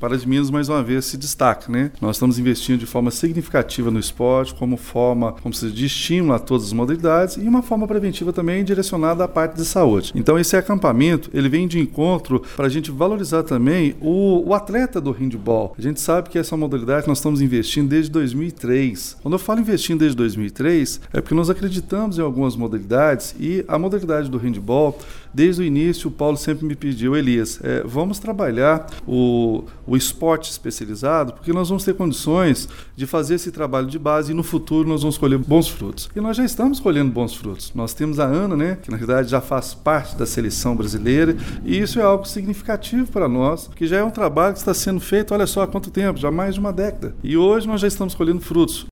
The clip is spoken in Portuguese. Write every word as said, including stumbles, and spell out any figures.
Pará de Minas, mais uma vez, se destaca, né? Nós estamos investindo de forma significativa no esporte, como forma, como se diz, de estímulo a todas as modalidades e uma forma preventiva também direcionada à parte de saúde. Então, esse acampamento, ele vem de encontro para a gente valorizar também o, o atleta do handball. A gente sabe que essa é uma modalidade que nós estamos investindo desde dois mil e três. Quando eu falo investindo desde dois mil e três, é porque nós acreditamos em algumas modalidades e a modalidade do handball, desde o início, o Paulo sempre me pediu, Elias, é, vamos trabalhar o, o esporte especializado, porque nós vamos ter condições de fazer esse trabalho de base e no futuro nós vamos colher bons frutos. E nós já estamos colhendo bons frutos. Nós temos a Ana, né, que na verdade já faz parte da seleção brasileira, e isso é algo significativo para nós, que já é um trabalho que está sendo feito, olha só há quanto tempo, já mais de uma década. E hoje nós já estamos colhendo frutos.